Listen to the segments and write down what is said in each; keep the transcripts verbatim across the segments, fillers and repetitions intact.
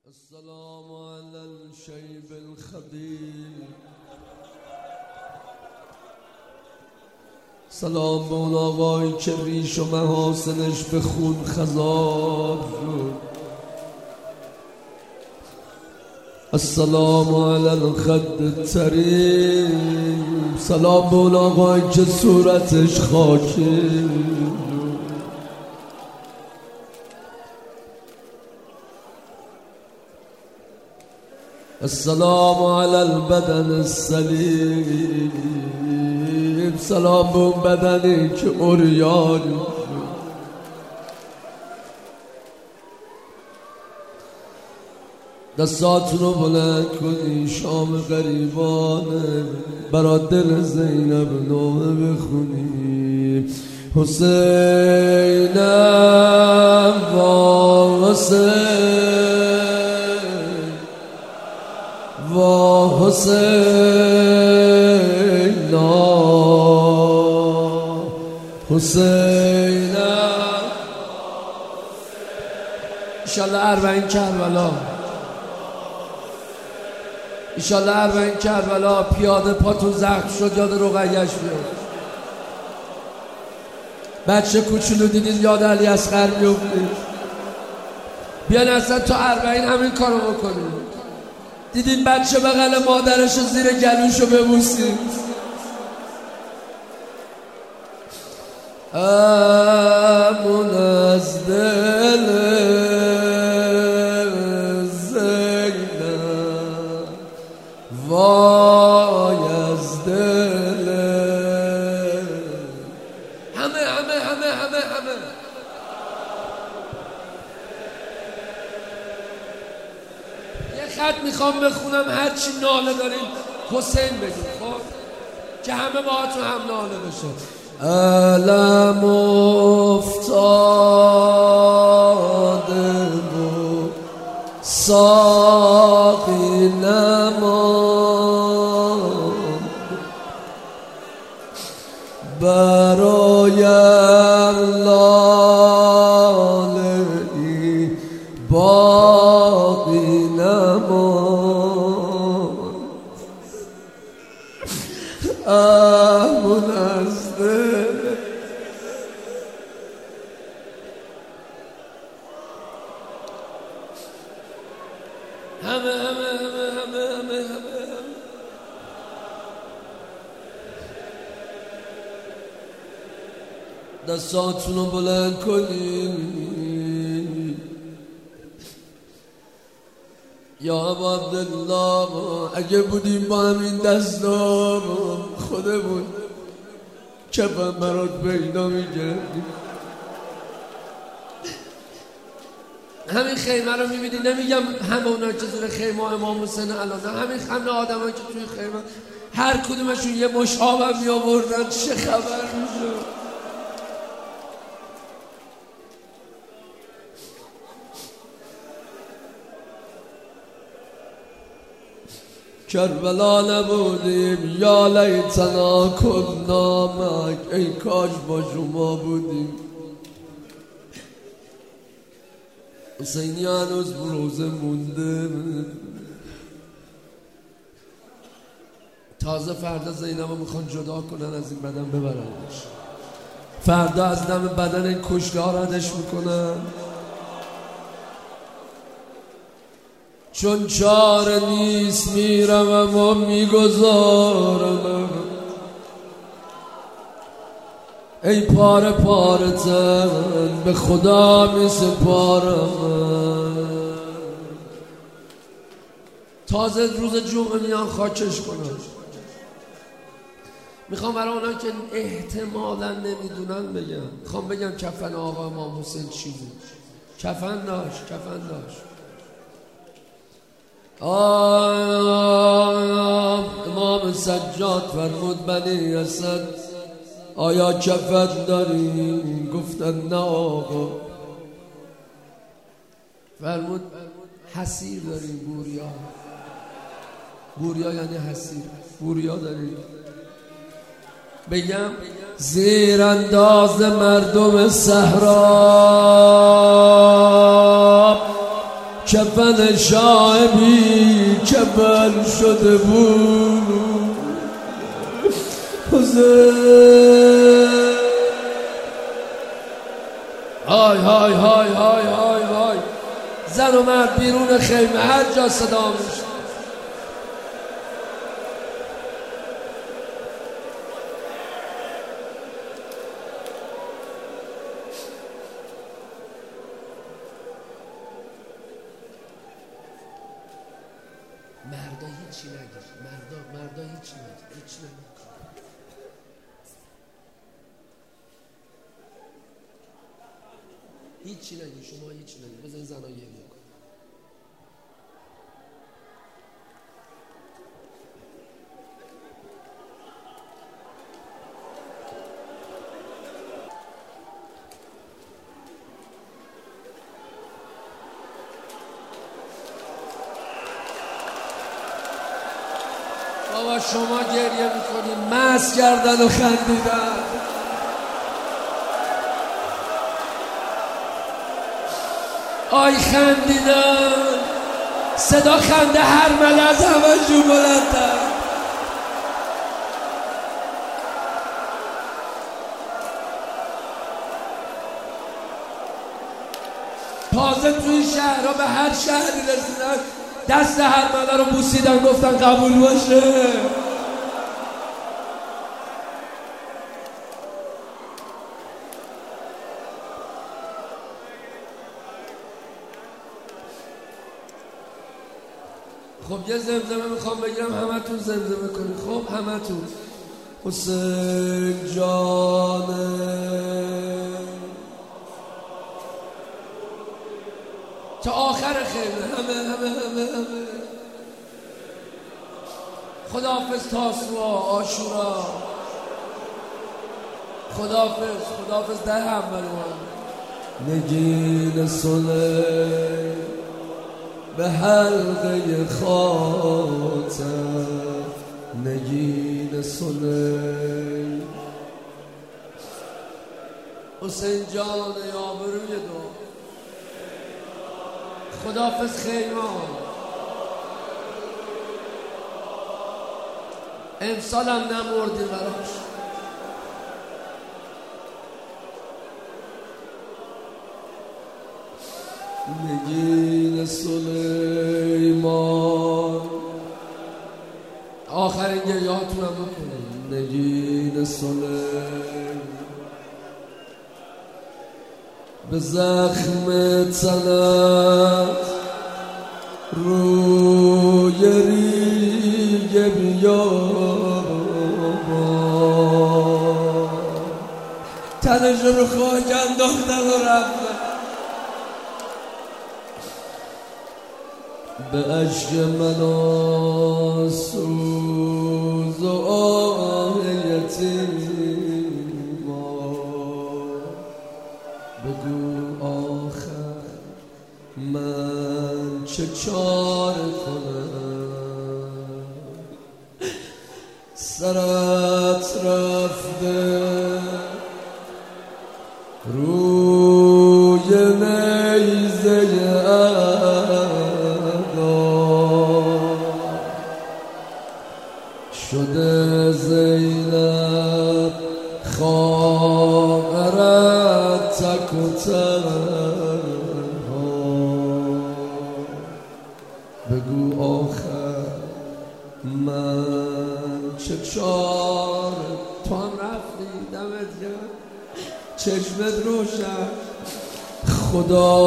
السلام على الشيب الخبير. سلام به اون آقایی که ریش و محاسنش به خون خضاب شد. السلام علی الخد الطریم. سلام به اون آقایی که صورتش خاکی. السلام علی البدن السلیم. سلام به اون بدنی که عریان. دستاتون رو بلند کنی شام غریبانه، برا دل زینب نامه بخونی. حسینم و حسین و حسینا حسینم. انشالله اربعین کربلا، انشالله اربعین کربلا. پیاده پاتون زخم شد یاد رقیه‌اش بیاد. بچه کوچولو دیدین یاد علی اصغر میافتید. بیان اصلا تا اربعین همین کارو بکنید. دیدین بچه بغل مادرشو زیر گلوشو ببوسید. امون از دل زینب، وای از دل همه همه همه همه همه. یه خط میخوام بخونم، هرچی ناله دارین حسین بگید، خب که همه باهاتون هم ناله بشه. علم افتاده و ساقی نمان، برایم لاله ای باقی نمان. امون از دل همه همه همه همه همه همه. دستاتون رو بلند کنید. یا ابا عبدالله، اگه بودیم با همین دستا خودمون کفن برات پیدا میگردیم. همین خیمه رو میبینی، نمیگم همه اونا که زیر خیمه امام حسین الان، همین همه آدم هایی که توی خیمه هر کدومشون یه مشاب هم میآوردن، چه خبر میشه؟ کربلا نبودیم، یا لیتنا کنا معک، ای کاش با شما بودیم. حسینی هنوز روزه مونده. تازه فردا زینب رو میخوان جدا کنن از این بدن ببرنش. فردا از دم بدن این کشته ها ردش میکنن. چون چاره نیست میرم و میگذارم، ای پاره پاره تن به خدا میسپارم. تازه روز جمعه میان خاکش کنم. میخوام برای اونا که احتمالا نمیدونن بگم، میخوام بگم کفن آقا امام حسین چی بود. کفن داشت، کفن داشت. امام سجاد فرمود بنی اسد آیا کفن داری؟ گفتن نه آقا. فرمود حسیر داریم. بوریا، بوریا یعنی حسیر. بوریا داریم. بگم زیر انداز مردم صحرا کفن شایبی کفن شده بود حسین. های های های های های های زن و مرد بیرون خیمه هر جا صدا میشه. مردا هیچی نگیر، مردا مردا هیچی نگیر، هیچی نگیر. هیچی نگیر، شما هیچی نگیر، بذار این زنها گریه کن. بابا شما گریه میکنی، مست کردن و خندیدن. آی خندیدن، صدا خنده هر مله از همه جو بلندتر. تازه توی شهرها به هر شهری رسیدن دست هر مله رو بوسیدن گفتن قبول باشه. خب یه زمزمه میخوام بگیرم همه تون زمزمه کنید. خب همه تون حسین جانه تا آخر خیمه همه همه همه همه خداحافظ تاسوعا عاشورا، خداحافظ خداحافظ ده اول نگین صلح به حلقه خاطر نگین صلح. حسین جان آبروی دو خداحافظ خیمان. امسال هم نمردی براش. نگین سلیمان آخرین گریهاتونم بکنیم. نگین سلیمان به زخم تنت روی ریگ بیابان تنش رو خاک انداختن و رفتن. به عشق من سوز و آه یتیمان بگو آخر من چه چاره کنم. سرت رفته روی نیزه شده زینب خواهرت تک و تنها بگو آخر من چه چاره. تو هم رفتی دمت گرم چشمت روشن. خدا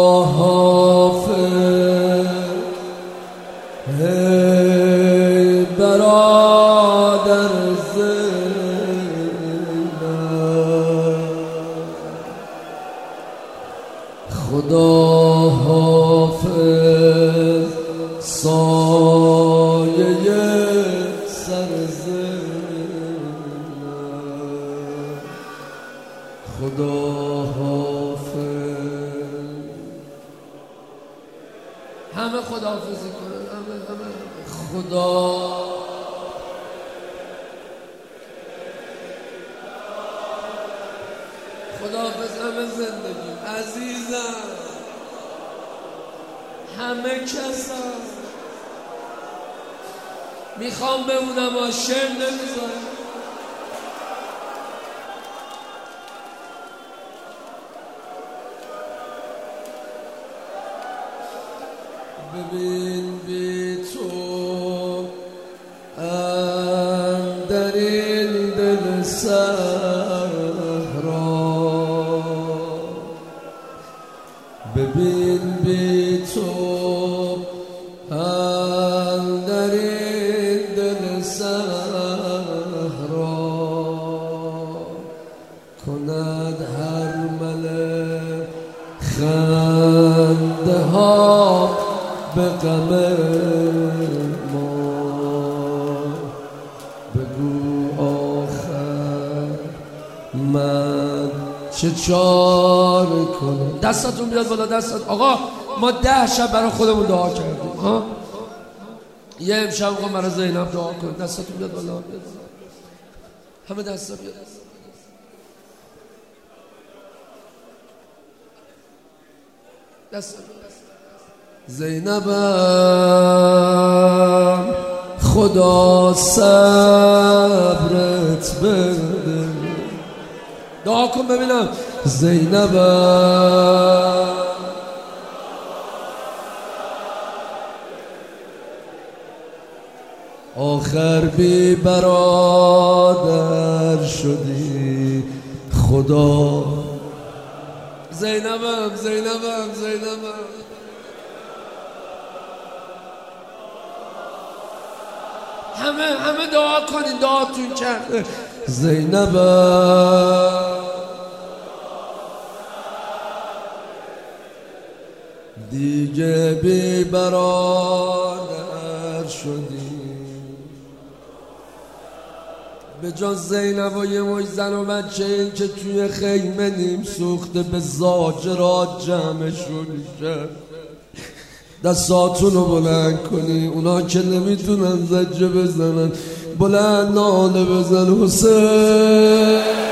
حافظ هی برادر زینب. خدا حافظ سایه سر زینب. خدا حافظ. همه خداحافظی کنن، همه همه خدا خداحافظ. همه زندگی عزیزم همه کسم میخوام بمونم و شعر نمیذارم. ببین بی تو اندر این دل صحرا، ببین بی تو اندر این دل صحرا، کند هر ملک خنده ها به غم ما. بگو آخر من چه چاره کنم. دستتون بیاد بالا، دستت. آقا ما ده شب برای خودمون دعا کردیم ها، یه امشب آقا برای زینب دعا کنیم. دستتون بیاد بالا، بیاد بالا. همه دستا بیاد. دست زینبم خدا صبرت بده. دعا کن ببینم. زینبم آخر بی برادر شدی خدا. زینبم زینبم زینبم همه همه دعا کنین، دعاتون کرده. زینبم دیگه بی برادر شدی، به جز زینب و یه مش زن و بچه این که توی خیمه نیم سوخته به زاجرات جمعشون کرد. دستاتون رو بلند کنی، اونا که نمیتونن زجه بزنن بلند ناله بزن حسین.